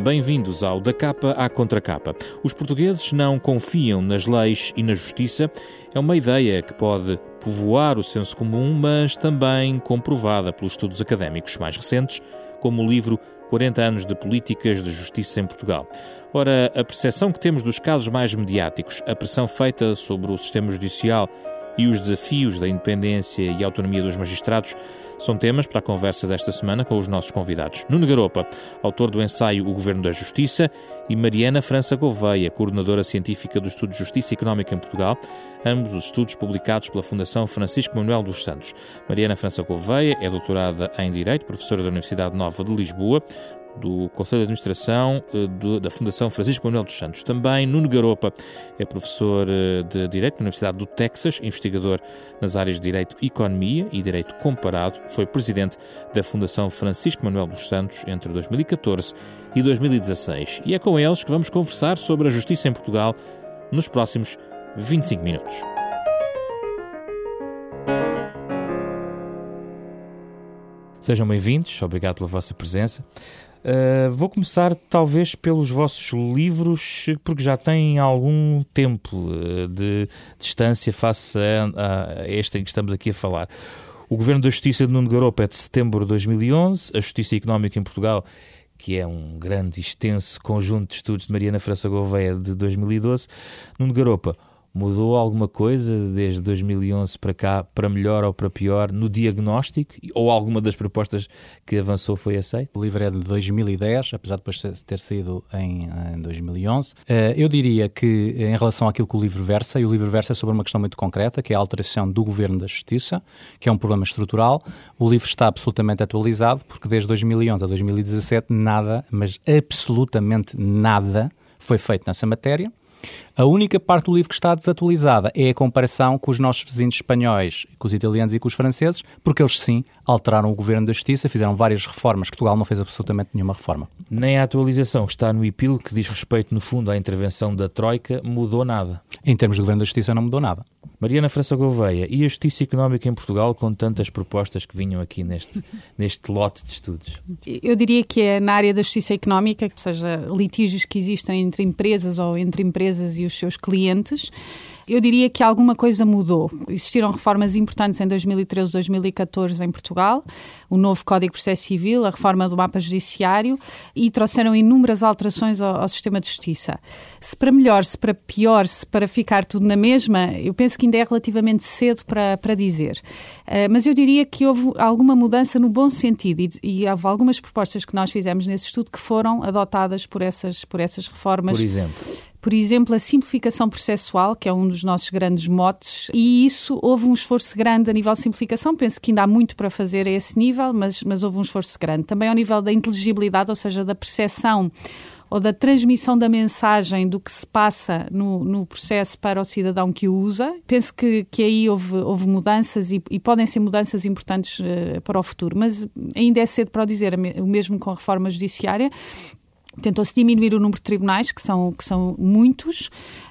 Bem-vindos ao Da Capa à Contracapa. Os portugueses não confiam nas leis e na justiça. É uma ideia que pode povoar o senso comum, mas também comprovada pelos estudos académicos mais recentes, como o livro 40 anos de políticas de justiça em Portugal. Ora, a percepção que temos dos casos mais mediáticos, a pressão feita sobre o sistema judicial e os desafios da independência e autonomia dos magistrados são temas para a conversa desta semana com os nossos convidados. Nuno Garopa, autor do ensaio O Governo da Justiça, e Mariana França Gouveia, coordenadora científica do Estudo de Justiça Económica em Portugal, ambos os estudos publicados pela Fundação Francisco Manuel dos Santos. Mariana França Gouveia é doutorada em Direito, professora da Universidade Nova de Lisboa, do Conselho de Administração da Fundação Francisco Manuel dos Santos. Também Nuno Garopa é professor de Direito na Universidade do Texas, investigador nas áreas de Direito e Economia e Direito Comparado. Foi presidente da Fundação Francisco Manuel dos Santos entre 2014 e 2016. E é com eles que vamos conversar sobre a justiça em Portugal nos próximos 25 minutos. Sejam bem-vindos, obrigado pela vossa presença. Vou começar talvez pelos vossos livros, porque já têm algum tempo de distância face a este em que estamos aqui a falar. O Governo da Justiça de Nuno Garopa é de setembro de 2011, a Justiça Económica em Portugal, que é um grande e extenso conjunto de estudos de Mariana França Gouveia, de 2012. Nuno Garopa, mudou alguma coisa desde 2011 para cá, para melhor ou para pior, no diagnóstico? Ou alguma das propostas que avançou foi aceita? O livro é de 2010, apesar de depois ter saído em 2011. Eu diria que, em relação àquilo que o livro versa, e o livro versa sobre uma questão muito concreta, que é a alteração do Governo da Justiça, que é um problema estrutural. O livro está absolutamente atualizado, porque desde 2011 a 2017 nada, mas absolutamente nada, foi feito nessa matéria. A única parte do livro que está desatualizada é a comparação com os nossos vizinhos espanhóis, com os italianos e com os franceses, porque eles sim alteraram o Governo da Justiça, fizeram várias reformas, que Portugal não fez absolutamente nenhuma reforma. Nem a atualização que está no epílogo, que diz respeito, no fundo, à intervenção da Troika, mudou nada. Em termos do Governo da Justiça não mudou nada. Mariana França Gouveia, e a Justiça Económica em Portugal, com tantas propostas que vinham aqui neste lote de estudos? Eu diria que é na área da Justiça Económica, ou seja, litígios que existem entre empresas ou entre empresas e os seus clientes. Eu diria que alguma coisa mudou. Existiram reformas importantes em 2013, 2014 em Portugal, o novo Código de Processo Civil, a reforma do mapa judiciário, e trouxeram inúmeras alterações ao sistema de justiça. Se para melhor, se para pior, se para ficar tudo na mesma, eu penso que ainda é relativamente cedo para dizer. Mas eu diria que houve alguma mudança no bom sentido e houve algumas propostas que nós fizemos nesse estudo que foram adotadas por essas reformas. Por exemplo, a simplificação processual, que é um dos nossos grandes motes, e isso houve um esforço grande a nível de simplificação. Penso que ainda há muito para fazer a esse nível, mas houve um esforço grande. Também ao nível da inteligibilidade, ou seja, da percepção ou da transmissão da mensagem do que se passa no processo para o cidadão que o usa. Penso que aí houve mudanças e podem ser mudanças importantes para o futuro, mas ainda é cedo para o dizer. O mesmo com a reforma judiciária. Tentou-se diminuir o número de tribunais, que são muitos,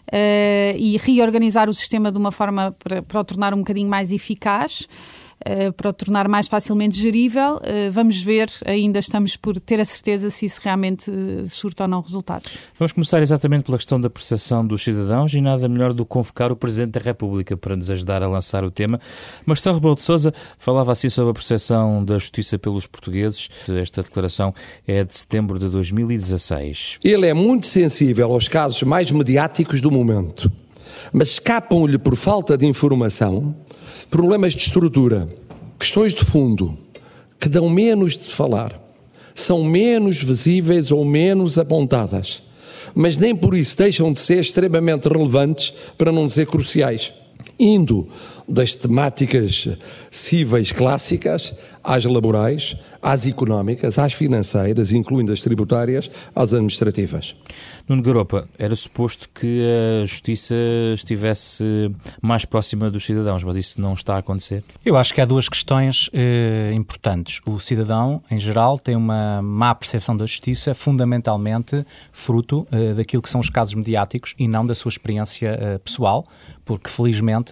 e reorganizar o sistema de uma forma para o tornar um bocadinho mais eficaz, para o tornar mais facilmente gerível. Vamos ver, ainda estamos por ter a certeza se isso realmente surta ou não resultados. Vamos começar exatamente pela questão da percepção dos cidadãos e nada melhor do que convocar o Presidente da República para nos ajudar a lançar o tema. Marcelo Rebelo de Sousa falava assim sobre a percepção da justiça pelos portugueses. Esta declaração é de setembro de 2016. Ele é muito sensível aos casos mais mediáticos do momento, mas escapam-lhe por falta de informação problemas de estrutura, questões de fundo, que dão menos de falar, são menos visíveis ou menos apontadas, mas nem por isso deixam de ser extremamente relevantes, para não dizer cruciais, indo das temáticas cíveis clássicas às laborais, às económicas, às financeiras, incluindo as tributárias, às administrativas. Nuno Garopa, era suposto que a justiça estivesse mais próxima dos cidadãos, mas isso não está a acontecer? Eu acho que há duas questões importantes. O cidadão, em geral, tem uma má percepção da justiça, fundamentalmente fruto daquilo que são os casos mediáticos e não da sua experiência pessoal, porque, felizmente,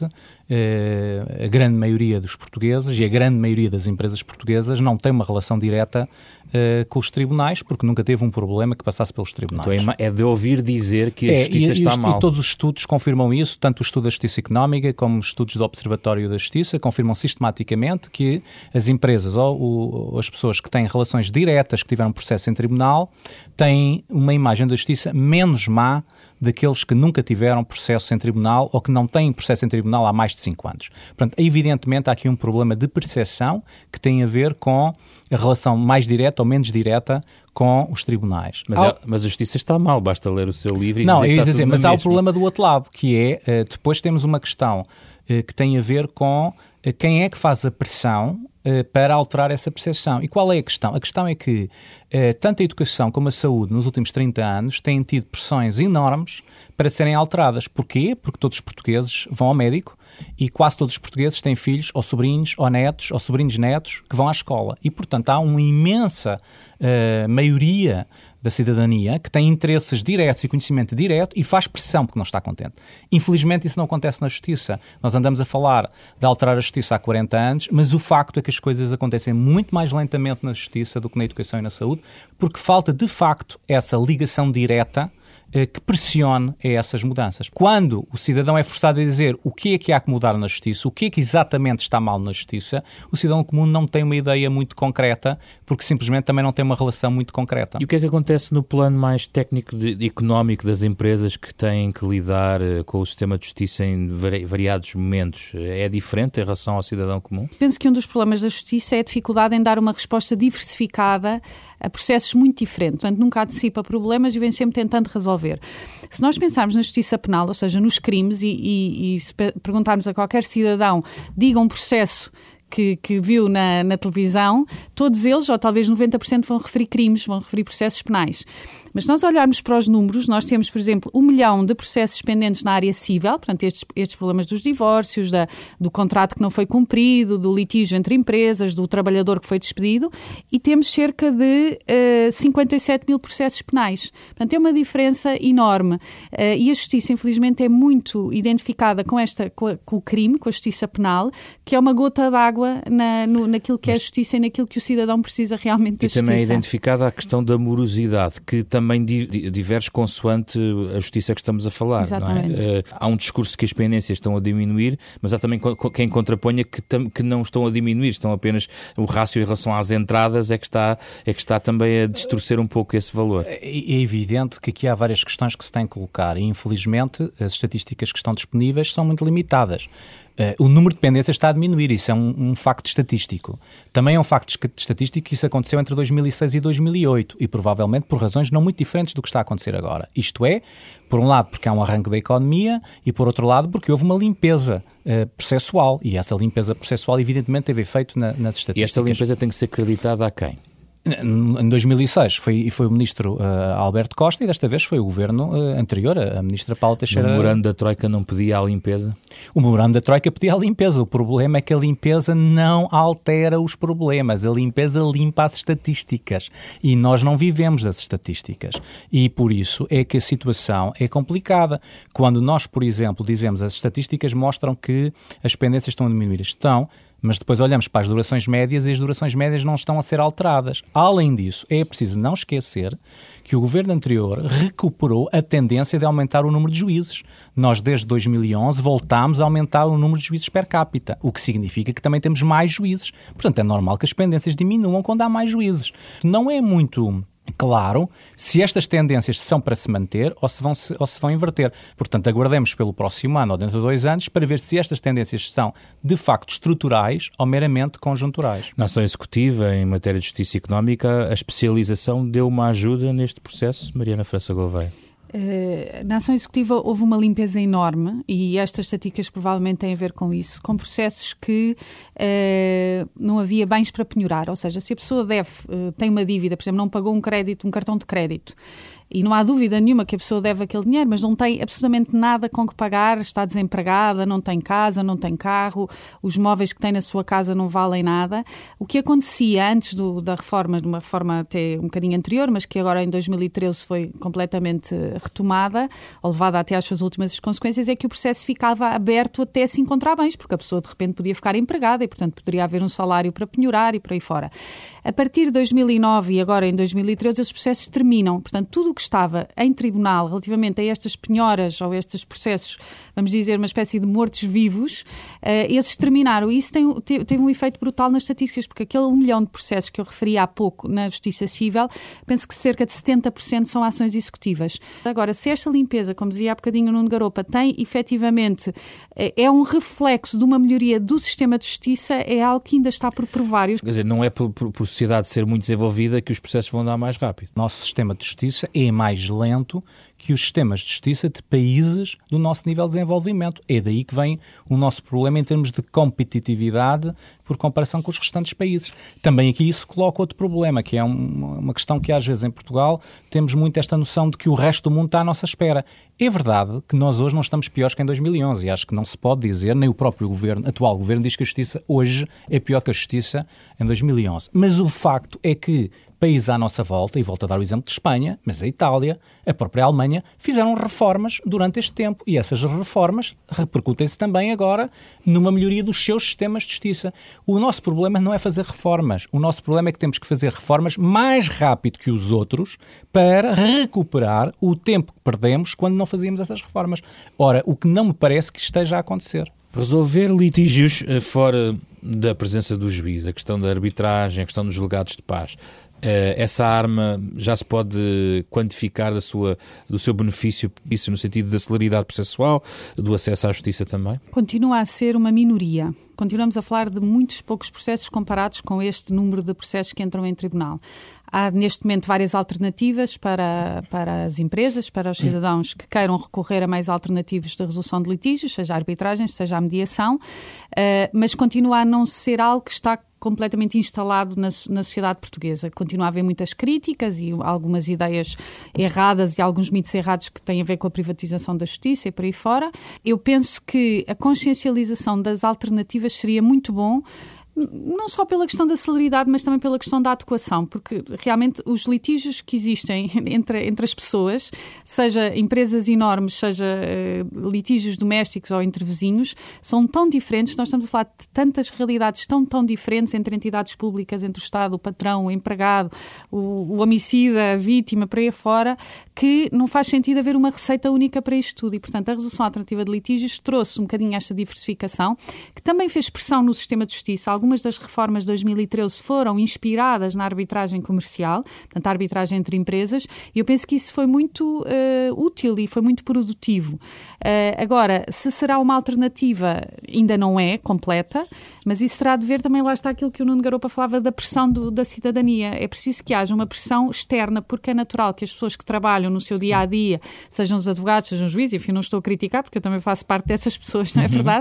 a grande maioria dos portugueses e a grande maioria das empresas portuguesas não tem uma relação direta com os tribunais, porque nunca teve um problema que passasse pelos tribunais. Então é de ouvir dizer que a justiça está mal. E todos os estudos confirmam isso, tanto o estudo da Justiça Económica como os estudos do Observatório da Justiça confirmam sistematicamente que as empresas ou as pessoas que têm relações diretas, que tiveram processo em tribunal, têm uma imagem da justiça menos má daqueles que nunca tiveram processo em tribunal ou que não têm processo em tribunal há mais de 5 anos. Portanto, evidentemente há aqui um problema de percepção que tem a ver com a relação mais direta ou menos direta com os tribunais. Mas a justiça está mal, basta ler o seu livro e não, dizer que está tudo mas na há mesma. o problema do outro lado, que é, depois temos uma questão que tem a ver com quem é que faz a pressão para alterar essa percepção. E qual é a questão? A questão é que tanto a educação como a saúde nos últimos 30 anos têm tido pressões enormes para serem alteradas. Porquê? Porque todos os portugueses vão ao médico e quase todos os portugueses têm filhos ou sobrinhos ou netos ou sobrinhos-netos que vão à escola. E, portanto, há uma imensa maioria da cidadania que tem interesses diretos e conhecimento direto e faz pressão porque não está contente. Infelizmente isso não acontece na justiça. Nós andamos a falar de alterar a justiça há 40 anos, mas o facto é que as coisas acontecem muito mais lentamente na justiça do que na educação e na saúde, porque falta de facto essa ligação direta que pressione a essas mudanças. Quando o cidadão é forçado a dizer o que é que há que mudar na justiça, o que é que exatamente está mal na justiça, o cidadão comum não tem uma ideia muito concreta, porque simplesmente também não tem uma relação muito concreta. E o que é que acontece no plano mais técnico económico das empresas que têm que lidar com o sistema de justiça em variados momentos? É diferente em relação ao cidadão comum? Penso que um dos problemas da justiça é a dificuldade em dar uma resposta diversificada a processos muito diferentes. Portanto, nunca antecipa problemas e vem sempre tentando resolver. Se nós pensarmos na justiça penal, ou seja, nos crimes, e se perguntarmos a qualquer cidadão, diga um processo que viu na televisão, todos eles, ou talvez 90%, vão referir crimes, vão referir processos penais. Mas se nós olharmos para os números, nós temos, por exemplo, 1 milhão de processos pendentes na área civil, portanto, estes problemas dos divórcios, do contrato que não foi cumprido, do litígio entre empresas, do trabalhador que foi despedido, e temos cerca de 57 mil processos penais. Portanto, é uma diferença enorme. E a justiça, infelizmente, é muito identificada com o crime, com a justiça penal, que é uma gota d'água naquilo que é a justiça e naquilo que o cidadão precisa realmente da justiça. E também é identificada a questão da morosidade, que também diverge consoante a justiça que estamos a falar. Exatamente. Não é? Há um discurso que as pendências estão a diminuir, mas há também quem contraponha que não estão a diminuir, estão apenas o rácio em relação às entradas é que está também a distorcer um pouco esse valor. É evidente que aqui há várias questões que se têm que colocar e, infelizmente, as estatísticas que estão disponíveis são muito limitadas. O número de pendências está a diminuir, isso é um facto estatístico. Também é um facto estatístico que isso aconteceu entre 2006 e 2008 e provavelmente por razões não muito diferentes do que está a acontecer agora. Isto é, por um lado porque há um arranque da economia e por outro lado porque houve uma limpeza processual e essa limpeza processual evidentemente teve efeito nas estatísticas. E esta limpeza tem que ser acreditada a quem? Em 2006 foi o ministro Alberto Costa e desta vez foi o governo anterior, a ministra Paula Teixeira. O memorando da Troika não pedia a limpeza? O memorando da Troika pedia a limpeza. O problema é que a limpeza não altera os problemas. A limpeza limpa as estatísticas e nós não vivemos das estatísticas. E por isso é que a situação é complicada. Quando nós, por exemplo, dizemos as estatísticas mostram que as pendências estão a diminuir. Estão, mas depois olhamos para as durações médias e as durações médias não estão a ser alteradas. Além disso, é preciso não esquecer que o governo anterior recuperou a tendência de aumentar o número de juízes. Nós, desde 2011, voltámos a aumentar o número de juízes per capita, o que significa que também temos mais juízes. Portanto, é normal que as pendências diminuam quando há mais juízes. Não é muito claro se estas tendências são para se manter ou se vão inverter. Portanto, aguardemos pelo próximo ano ou dentro de 2 anos para ver se estas tendências são de facto estruturais ou meramente conjunturais. Na ação executiva, em matéria de justiça económica, a especialização deu uma ajuda neste processo, Mariana França Gouveia? Na ação executiva houve uma limpeza enorme e estas estatísticas provavelmente têm a ver com isso, com processos que não havia bens para penhorar, ou seja, se a pessoa tem uma dívida, por exemplo, não pagou um cartão de crédito e não há dúvida nenhuma que a pessoa deve aquele dinheiro, mas não tem absolutamente nada com que pagar, está desempregada, não tem casa, não tem carro, os móveis que tem na sua casa não valem nada. O que acontecia antes da reforma, de uma reforma até um bocadinho anterior, mas que agora em 2013 foi completamente retomada, ou levada até às suas últimas consequências, é que o processo ficava aberto até se encontrar bens, porque a pessoa de repente podia ficar empregada e, portanto, poderia haver um salário para penhorar e por aí fora. A partir de 2009 e agora em 2013, os processos terminam. Portanto, tudo o que estava em tribunal relativamente a estas penhoras ou estes processos, vamos dizer, uma espécie de mortos-vivos, esses terminaram. E isso teve um efeito brutal nas estatísticas, porque aquele 1 milhão de processos que eu referi há pouco na Justiça Civil, penso que cerca de 70% são ações executivas. Agora, se esta limpeza, como dizia há bocadinho o Nuno Garopa, tem efetivamente, é um reflexo de uma melhoria do sistema de justiça, é algo que ainda está por provar. Quer dizer, não é por sociedade ser muito desenvolvida que os processos vão andar mais rápido. O nosso sistema de justiça é mais lento que os sistemas de justiça de países do nosso nível de desenvolvimento. É daí que vem o nosso problema em termos de competitividade por comparação com os restantes países. Também aqui isso coloca outro problema, que é uma questão que às vezes em Portugal temos muito esta noção de que o resto do mundo está à nossa espera. É verdade que nós hoje não estamos piores que em 2011 e acho que não se pode dizer, nem o próprio atual governo diz que a justiça hoje é pior que a justiça em 2011. Mas o facto é que países à nossa volta, e volto a dar o exemplo de Espanha, mas a Itália, a própria Alemanha, fizeram reformas durante este tempo e essas reformas repercutem-se também agora numa melhoria dos seus sistemas de justiça. O nosso problema não é fazer reformas, o nosso problema é que temos que fazer reformas mais rápido que os outros para recuperar o tempo que perdemos quando não fazíamos essas reformas. Ora, o que não me parece que esteja a acontecer. Resolver litígios fora da presença do juiz, a questão da arbitragem, a questão dos delegados de paz, essa arma já se pode quantificar do seu benefício, isso no sentido da celeridade processual, do acesso à justiça também? Continua a ser uma minoria. Continuamos a falar de muitos poucos processos comparados com este número de processos que entram em tribunal. Há, neste momento, várias alternativas para as empresas, para os cidadãos que queiram recorrer a meios alternativos de resolução de litígios, seja a arbitragem, seja a mediação, mas continua a não ser algo que está completamente instalado na sociedade portuguesa. Continua a haver muitas críticas e algumas ideias erradas e alguns mitos errados que têm a ver com a privatização da justiça e por aí fora. Eu penso que a consciencialização das alternativas seria muito bom, não só pela questão da celeridade, mas também pela questão da adequação, porque realmente os litígios que existem entre as pessoas, seja empresas enormes, seja litígios domésticos ou entre vizinhos, são tão diferentes, nós estamos a falar de tantas realidades tão diferentes entre entidades públicas, entre o Estado, o patrão, o empregado, o homicida, a vítima, por aí afora, que não faz sentido haver uma receita única para isto tudo. E, portanto, a resolução alternativa de litígios trouxe um bocadinho esta diversificação, que também fez pressão no sistema de justiça. Algumas das reformas de 2013 foram inspiradas na arbitragem comercial, portanto, a arbitragem entre empresas, e eu penso que isso foi muito útil e foi muito produtivo. Agora, se será uma alternativa, ainda não é completa, mas isso terá de ver também, lá está aquilo que o Nuno Garopa falava da pressão da cidadania. É preciso que haja uma pressão externa, porque é natural que as pessoas que trabalham no seu dia-a-dia, sejam os advogados, sejam os juízes, enfim, não estou a criticar, porque eu também faço parte dessas pessoas, não é verdade?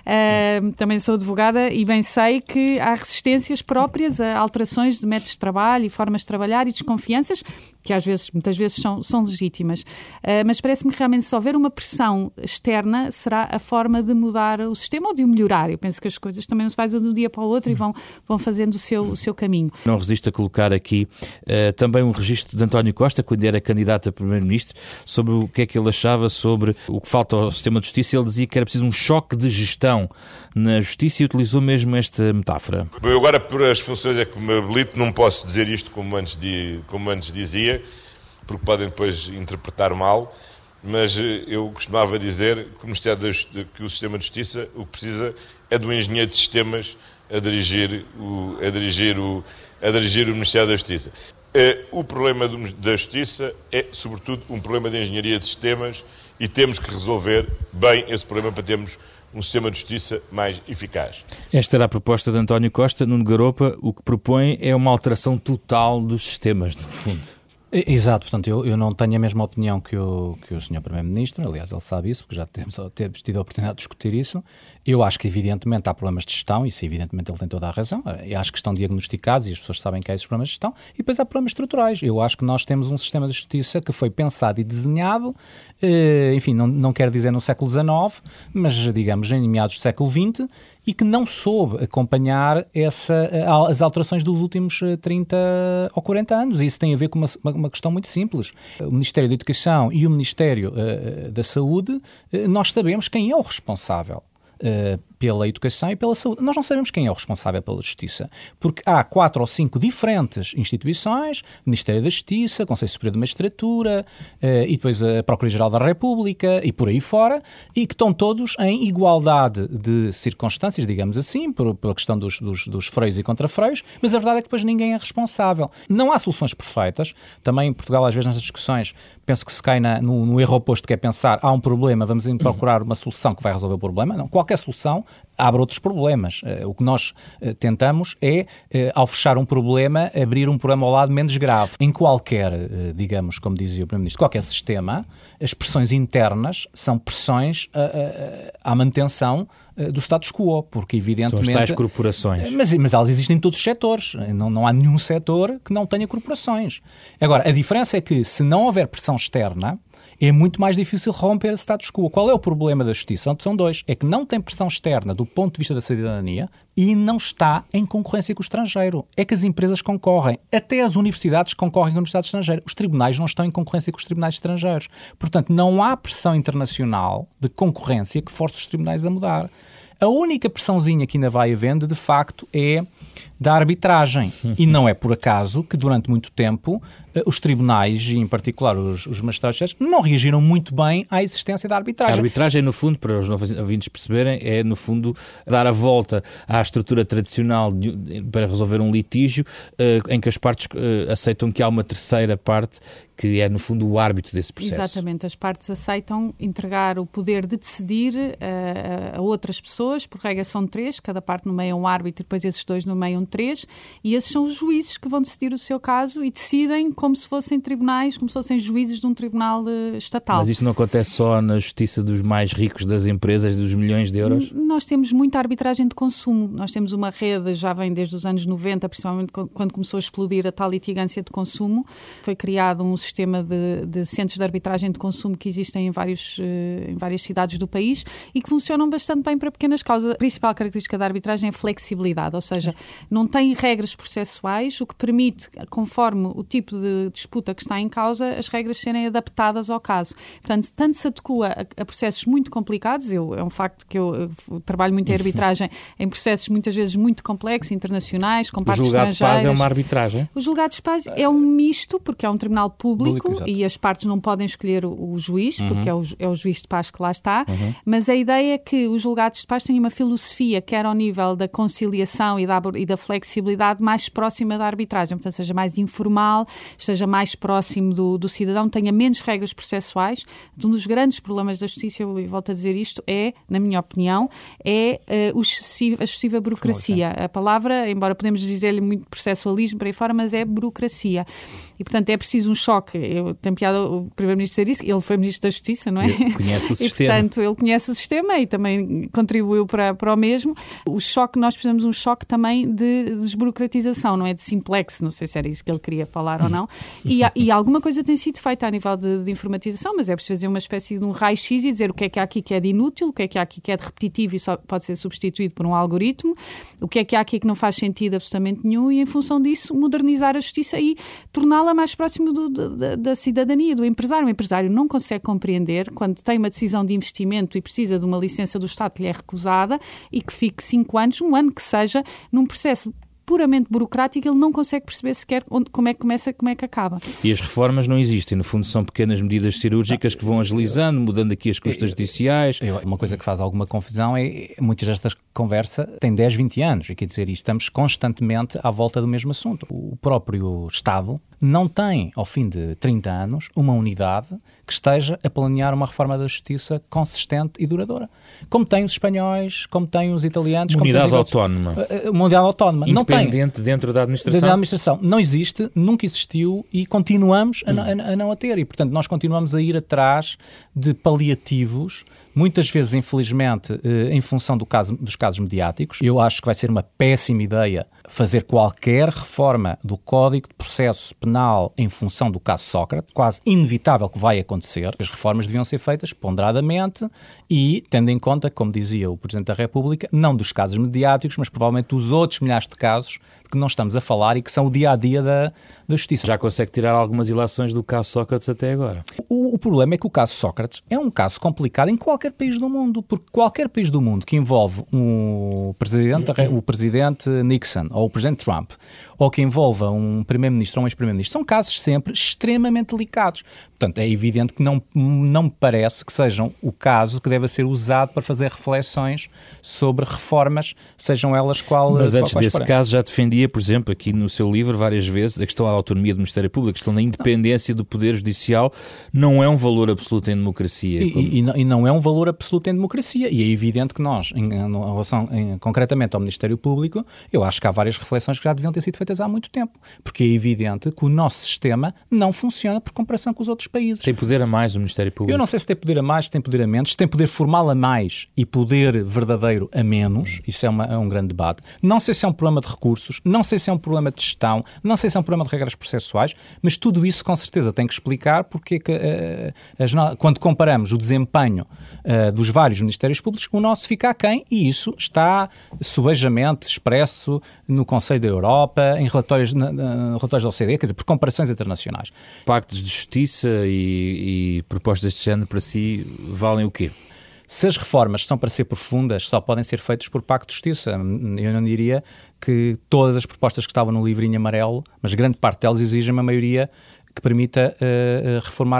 Também sou advogada e bem sei que há resistências próprias a alterações de métodos de trabalho e formas de trabalhar e desconfianças, que muitas vezes são legítimas. Mas parece-me que realmente se houver uma pressão externa será a forma de mudar o sistema ou de o melhorar. Eu penso que as coisas também não se fazem de um dia para o outro e vão fazendo o seu caminho. Não resisto a colocar aqui também um registro de António Costa, quando era candidato a Primeiro-Ministro, sobre o que é que ele achava sobre o que falta ao sistema de justiça. Ele dizia que era preciso um choque de gestão na justiça e utilizou mesmo esta metáfora. Eu agora, por as funções a que me habilito, não posso dizer isto como antes dizia, porque podem depois interpretar mal, mas eu costumava dizer que o sistema de justiça o que precisa é de um engenheiro de sistemas a dirigir o Ministério da Justiça. O problema da Justiça é, sobretudo, um problema de engenharia de sistemas e temos que resolver bem esse problema para termos um sistema de justiça mais eficaz. Esta era a proposta de António Costa. Nuno Garopa, o que propõe é uma alteração total dos sistemas, no fundo. Exato, portanto, eu não tenho a mesma opinião que o Sr. Primeiro-Ministro, aliás, ele sabe isso, porque já temos tido a oportunidade de discutir isso. Eu acho que, evidentemente, há problemas de gestão, isso, evidentemente, ele tem toda a razão. Eu acho que estão diagnosticados e as pessoas sabem que há esses problemas de gestão. E depois há problemas estruturais. Eu acho que nós temos um sistema de justiça que foi pensado e desenhado, enfim, não quero dizer no século XIX, mas, digamos, em meados do século XX, e que não soube acompanhar as alterações dos últimos 30 ou 40 anos. E isso tem a ver com uma questão muito simples. O Ministério da Educação e o Ministério da Saúde, nós sabemos quem é o responsável pela educação e pela saúde. Nós não sabemos quem é o responsável pela justiça, porque há 4 ou 5 diferentes instituições, Ministério da Justiça, Conselho Superior de Magistratura e depois a Procuradoria-Geral da República e por aí fora, e que estão todos em igualdade de circunstâncias, digamos assim, pela questão dos freios e contrafreios, mas a verdade é que depois ninguém é responsável. Não há soluções perfeitas. Também em Portugal, às vezes, nessas discussões, penso que se cai no erro oposto, que é pensar, há um problema, vamos procurar uma solução que vai resolver o problema. Não, qualquer solução abre outros problemas. O que nós tentamos é, ao fechar um problema, abrir um problema ao lado menos grave. Em qualquer, digamos, como dizia o Primeiro-Ministro, qualquer sistema, as pressões internas são pressões à manutenção do status quo, porque evidentemente... São as tais corporações. Mas elas existem em todos os setores. Não há nenhum setor que não tenha corporações. Agora, a diferença é que, se não houver pressão externa, é muito mais difícil romper esse status quo. Qual é o problema da justiça? São 2. É que não tem pressão externa do ponto de vista da cidadania e não está em concorrência com o estrangeiro. É que as empresas concorrem. Até as universidades concorrem com a universidade estrangeira. Os tribunais não estão em concorrência com os tribunais estrangeiros. Portanto, não há pressão internacional de concorrência que force os tribunais a mudar. A única pressãozinha que ainda vai havendo, de facto, é da arbitragem. E não é por acaso que, durante muito tempo, os tribunais, e em particular os magistrados, não reagiram muito bem à existência da arbitragem. A arbitragem, no fundo, para os ouvintes perceberem, é, no fundo, dar a volta à estrutura tradicional para resolver um litígio em que as partes aceitam que há uma terceira parte que é, no fundo, o árbitro desse processo. Exatamente. As partes aceitam entregar o poder de decidir a outras pessoas, por regra são 3, cada parte nomeia um árbitro e depois esses 2 nomeiam 3, e esses são os juízes que vão decidir o seu caso e decidem como se fossem tribunais, como se fossem juízes de um tribunal estatal. Mas isso não acontece só na justiça dos mais ricos das empresas, dos milhões de euros? Nós temos muita arbitragem de consumo. Nós temos uma rede, já vem desde os anos 90, principalmente quando começou a explodir a tal litigância de consumo. Foi criado um sistema de centros de arbitragem de consumo que existem em várias cidades do país e que funcionam bastante bem para pequenas causas. A principal característica da arbitragem é a flexibilidade, ou seja, não tem regras processuais, o que permite, conforme o tipo de disputa que está em causa, as regras serem adaptadas ao caso. Portanto, tanto se adequa a processos muito complicados, é um facto que eu trabalho muito em arbitragem, em processos muitas vezes muito complexos, internacionais, com partes estrangeiras. O julgado de paz é uma arbitragem? O julgado de paz é um misto, porque é um tribunal público e as partes não podem escolher o juiz, porque é o juiz de paz que lá está, mas a ideia é que os julgados de paz têm uma filosofia, quer ao nível da conciliação e da flexibilidade, mais próxima da arbitragem, portanto seja mais informal, esteja mais próximo do cidadão, tenha menos regras processuais. Um dos grandes problemas da justiça, eu volto a dizer isto, na minha opinião, é a excessiva burocracia. A palavra, embora podemos dizer-lhe muito processualismo para aí fora, mas é burocracia. E, portanto, é preciso um choque. Eu tenho piada o Primeiro-Ministro dizer isso, ele foi Ministro da Justiça, não é? Ele conhece o sistema. E, portanto, ele conhece o sistema e também contribuiu para o mesmo. O choque, nós precisamos de um choque também de desburocratização, não é? De simplex, não sei se era isso que ele queria falar ou não. E alguma coisa tem sido feita a nível de informatização, mas é preciso fazer uma espécie de um raio-x e dizer o que é há aqui que é de inútil, o que é há aqui que é de repetitivo e só pode ser substituído por um algoritmo, o que é há aqui que não faz sentido absolutamente nenhum e, em função disso, modernizar a justiça e torná-la mais próxima da cidadania, do empresário. O empresário não consegue compreender quando tem uma decisão de investimento e precisa de uma licença do Estado que lhe é recusada e que fique 5 anos, um ano que seja, num processo puramente burocrático, ele não consegue perceber sequer como é que começa, como é que acaba. E as reformas não existem, no fundo são pequenas medidas cirúrgicas que vão agilizando, mudando aqui as custas judiciais. Uma coisa que faz alguma confusão é muitas destas conversas têm 10, 20 anos, e quer dizer, estamos constantemente à volta do mesmo assunto. O próprio Estado não tem, ao fim de 30 anos, uma unidade que esteja a planear uma reforma da justiça consistente e duradoura. Como tem os espanhóis, como tem os italianos. Uma unidade autónoma. Uma unidade autónoma. Independente dentro da administração. Da administração. Não existe, nunca existiu e continuamos a não a ter. E, portanto, nós continuamos a ir atrás de paliativos muitas vezes, infelizmente, em função dos casos mediáticos. Eu acho que vai ser uma péssima ideia fazer qualquer reforma do Código de Processo Penal em função do caso Sócrates, quase inevitável que vai acontecer. As reformas deviam ser feitas ponderadamente e tendo em conta, como dizia o Presidente da República, não dos casos mediáticos, mas provavelmente dos outros milhares de casos de que não estamos a falar e que são o dia-a-dia da Justiça. Já consegue tirar algumas ilações do caso Sócrates até agora. O problema é que o caso Sócrates é um caso complicado em qualquer país do mundo, porque qualquer país do mundo que envolve o presidente Nixon ou o presidente Trump, ou que envolva um primeiro-ministro ou um ex-primeiro-ministro, são casos sempre extremamente delicados. Portanto, é evidente que não me parece que sejam o caso que deve ser usado para fazer reflexões sobre reformas, sejam elas Mas antes desse caso já defendia, por exemplo, aqui no seu livro, várias vezes, a questão da autonomia do Ministério Público, a questão da independência do Poder Judicial, não é um valor absoluto em democracia. E não é um valor absoluto em democracia. E é evidente que nós, em relação concretamente ao Ministério Público, eu acho que há várias reflexões que já deviam ter sido feitas há muito tempo. Porque é evidente que o nosso sistema não funciona por comparação com os outros países. Tem poder a mais o Ministério Público? Eu não sei se tem poder a mais, se tem poder a menos, se tem poder formal a mais e poder verdadeiro a menos. Isso é um grande debate. Não sei se é um problema de recursos, não sei se é um problema de gestão, não sei se é um problema de regras processuais, mas tudo isso com certeza tem que explicar porque quando comparamos o desempenho dos vários Ministérios Públicos, o nosso fica aquém e isso está subejamente expresso no Conselho da Europa, em relatórios da OCDE, quer dizer, por comparações internacionais. Pactos de justiça e propostas deste género para si valem o quê? Se as reformas são para ser profundas, só podem ser feitas por pacto de justiça. Eu não diria que todas as propostas que estavam no livrinho amarelo, mas grande parte delas exigem uma maioria que permita reformar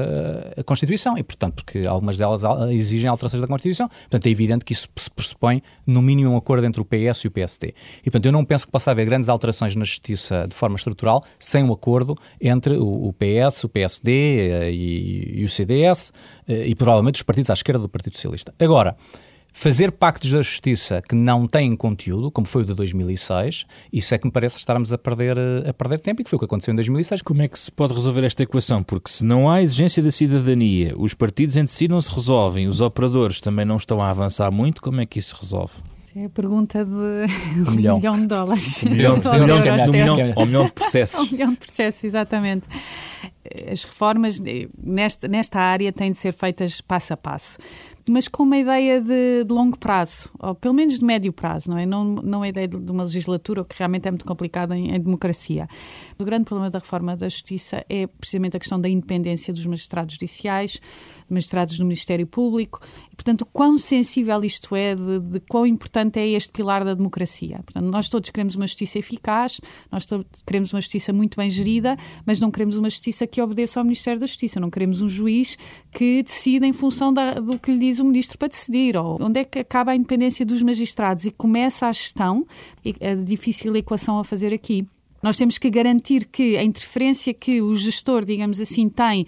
a Constituição e, portanto, porque algumas delas exigem alterações da Constituição. Portanto, é evidente que isso se pressupõe, no mínimo, um acordo entre o PS e o PSD. E, portanto, eu não penso que possa haver grandes alterações na Justiça de forma estrutural sem um acordo entre o PS, o PSD e o CDS e, provavelmente, os partidos à esquerda do Partido Socialista. Agora, fazer pactos da justiça que não têm conteúdo, como foi o de 2006, isso é que me parece estarmos a perder tempo e que foi o que aconteceu em 2006. Como é que se pode resolver esta equação? Porque se não há exigência da cidadania, os partidos entre si não se resolvem, os operadores também não estão a avançar muito, como é que isso se resolve? É a pergunta de $1 milhão de dólares. $1 milhão de processos. $1 milhão de processos, exatamente. As reformas nesta área têm de ser feitas passo a passo, mas com uma ideia de longo prazo, ou pelo menos de médio prazo, não é? Não a ideia de uma legislatura, o que realmente é muito complicado em democracia. O grande problema da reforma da Justiça é precisamente a questão da independência dos magistrados judiciais, magistrados do Ministério Público, e, portanto, quão sensível isto é, de quão importante é este pilar da democracia. Portanto, nós todos queremos uma justiça eficaz, nós todos queremos uma justiça muito bem gerida, mas não queremos uma justiça que obedeça ao Ministério da Justiça, não queremos um juiz que decida em função do que lhe diz o Ministro para decidir, ou onde é que acaba a independência dos magistrados e começa a gestão, a difícil equação a fazer aqui. Nós temos que garantir que a interferência que o gestor, digamos assim, tem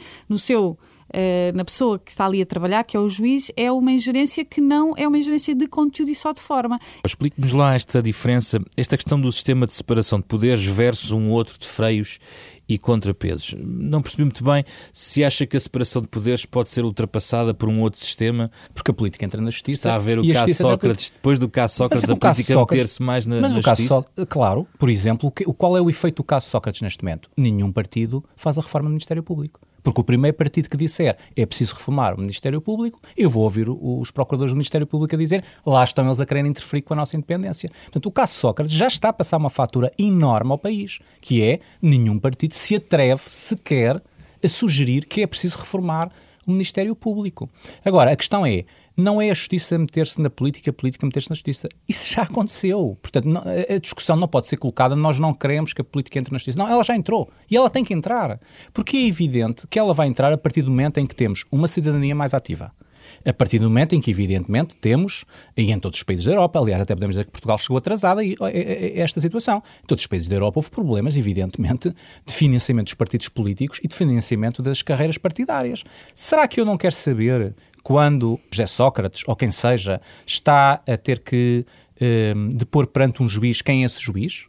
na pessoa que está ali a trabalhar, que é o juiz, é uma ingerência que não é uma ingerência de conteúdo e só de forma. Explique-nos lá esta diferença, esta questão do sistema de separação de poderes versus um outro de freios e contrapesos. Não percebi muito bem se acha que a separação de poderes pode ser ultrapassada por um outro sistema. Porque a política entra na justiça. Está a ver o caso Sócrates, depois do caso Sócrates, a política meter-se mais na justiça? Claro, por exemplo, qual é o efeito do caso Sócrates neste momento? Nenhum partido faz a reforma do Ministério Público. Porque o primeiro partido que disser é preciso reformar o Ministério Público, eu vou ouvir os procuradores do Ministério Público a dizer lá estão eles a querer interferir com a nossa independência. Portanto, o caso Sócrates já está a passar uma fatura enorme ao país, que é nenhum partido se atreve sequer a sugerir que é preciso reformar o Ministério Público. Agora, a questão é, não é a justiça meter-se na política, a política meter-se na justiça. Isso já aconteceu. Portanto, a discussão não pode ser colocada, nós não queremos que a política entre na justiça. Não, ela já entrou. E ela tem que entrar. Porque é evidente que ela vai entrar a partir do momento em que temos uma cidadania mais ativa. A partir do momento em que, evidentemente, temos, e em todos os países da Europa, aliás, até podemos dizer que Portugal chegou atrasada a esta situação. Em todos os países da Europa houve problemas, evidentemente, de financiamento dos partidos políticos e de financiamento das carreiras partidárias. Será que eu não quero saber quando José Sócrates, ou quem seja, está a ter que depor perante um juiz, quem é esse juiz?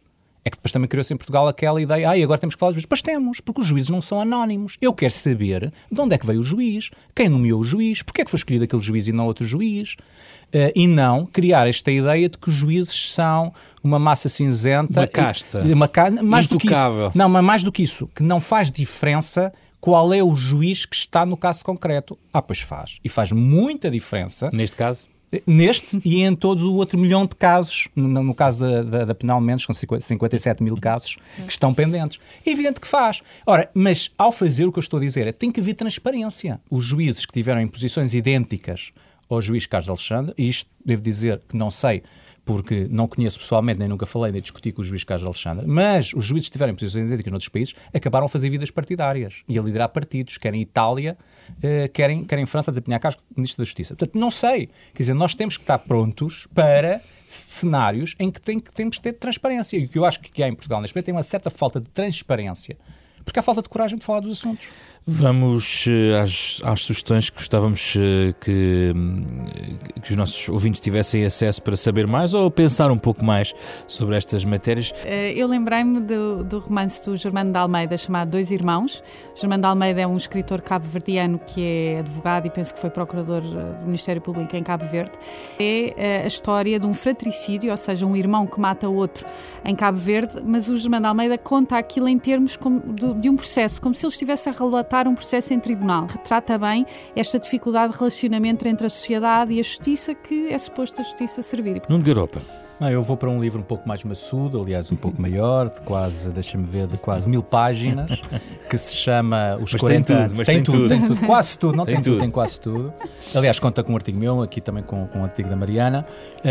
É que depois também criou-se em Portugal aquela ideia, agora temos que falar dos juízes. Pois temos, porque os juízes não são anónimos. Eu quero saber de onde é que veio o juiz, quem nomeou o juiz, porque é que foi escolhido aquele juiz e não outro juiz, e não criar esta ideia de que os juízes são uma massa cinzenta. Uma casta. Mais intocável. do que isso. Não, mas mais do que isso, que não faz diferença qual é o juiz que está no caso concreto. Pois faz. E faz muita diferença. Neste caso? Neste e em todos o outro milhão de casos, no caso da Penal Mendes, com 57 mil casos que estão pendentes. É evidente que faz. Ora, mas ao fazer o que eu estou a dizer, tem que haver transparência. Os juízes que tiveram em posições idênticas ao juiz Carlos Alexandre, e isto devo dizer que não sei, porque não conheço pessoalmente, nem nunca falei, nem discuti com o juiz Carlos Alexandre, mas os juízes que estiveram em posições idênticas noutros países acabaram a fazer vidas partidárias e a liderar partidos, quer em Itália, quer em França, a desempenhar cargos de Ministro da Justiça. Portanto, não sei. Quer dizer, nós temos que estar prontos para cenários em que temos que ter transparência. E o que eu acho que há em Portugal neste momento tem uma certa falta de transparência, porque há falta de coragem de falar dos assuntos. Vamos às sugestões que gostávamos que os nossos ouvintes tivessem acesso para saber mais ou pensar um pouco mais sobre estas matérias. Eu lembrei-me do romance do Germano de Almeida chamado Dois Irmãos. Germano de Almeida é um escritor cabo-verdiano que é advogado e penso que foi procurador do Ministério Público em Cabo Verde. É a história de um fratricídio, ou seja, um irmão que mata o outro em Cabo Verde, mas o Germano de Almeida conta aquilo em termos de um processo, como se ele estivesse a relatar um processo em tribunal. Retrata bem esta dificuldade de relacionamento entre a sociedade e a justiça, que é suposto a justiça servir. Nuno Garopa. Eu vou para um livro um pouco mais maçudo, aliás um pouco maior, de quase 1000 páginas, que se chama Os 40 anos. Tem tudo. Quase tudo, não tem tudo, tem quase tudo. Aliás, conta com um artigo meu, aqui também com um artigo da Mariana.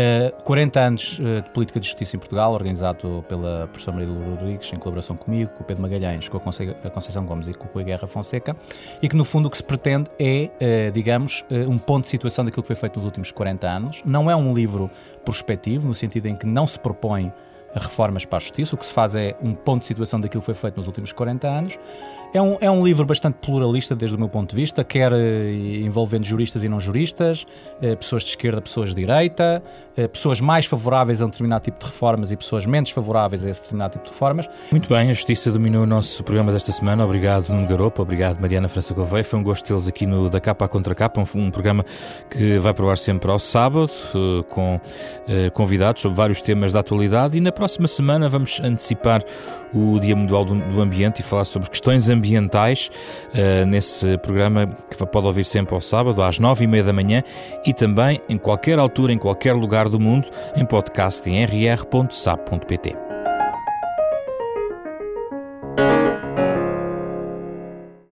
40 anos de política de justiça em Portugal, organizado pela professora Maria Lourdes Rodrigues, em colaboração comigo, com o Pedro Magalhães, com a Conceição Gomes e com o Rui Guerra Fonseca, e que no fundo o que se pretende é, digamos, um ponto de situação daquilo que foi feito nos últimos 40 anos. Não é um livro prospectivo, no sentido em que não se propõe reformas para a justiça, o que se faz é um ponto de situação daquilo que foi feito nos últimos 40 anos. É um livro bastante pluralista desde o meu ponto de vista, quer envolvendo juristas e não juristas, pessoas de esquerda, pessoas de direita, pessoas mais favoráveis a um determinado tipo de reformas e pessoas menos favoráveis a esse determinado tipo de reformas. Muito bem, a Justiça dominou o nosso programa desta semana. Obrigado, Nuno Garopa, obrigado, Mariana França Gouveia. Foi um gosto tê-los aqui no Da Capa à Contra Capa, um programa que vai pro ar sempre ao sábado, com convidados sobre vários temas da atualidade, e na próxima semana vamos antecipar o Dia Mundial do Ambiente e falar sobre questões ambientais nesse programa que pode ouvir sempre ao sábado às 9h30 da manhã e também em qualquer altura, em qualquer lugar do mundo, em podcast em rr.sap.pt.